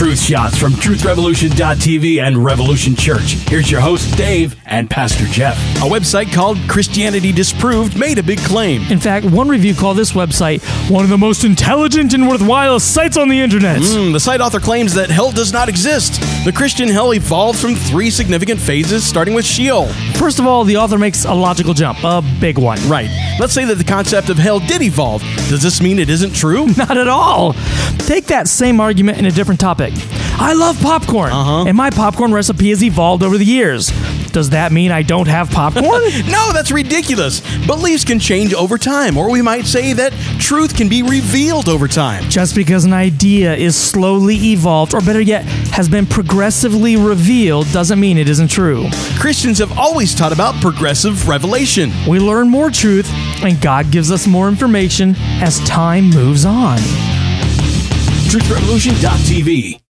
Truth Shots from TruthRevolution.tv and Revolution Church. Here's your host, Dave, and Pastor Jeff. A website called Christianity Disproved made a big claim. In fact, one review called this website one of the most intelligent and worthwhile sites on the internet. The site author claims that hell does not exist. The Christian hell evolved from 3 significant phases, starting with Sheol. First of all, the author makes a logical jump, a big one. Right. Let's say that the concept of hell did evolve. Does this mean it isn't true? Not at all. Take that same argument in a different topic. I love popcorn, and my popcorn recipe has evolved over the years. Does that mean I don't have popcorn? No, that's ridiculous. Beliefs can change over time, or we might say that truth can be revealed over time. Just because an idea is slowly evolved, or better yet, has been progressively revealed, doesn't mean it isn't true. Christians have always taught about progressive revelation. We learn more truth, and God gives us more information as time moves on. TruthRevolution.tv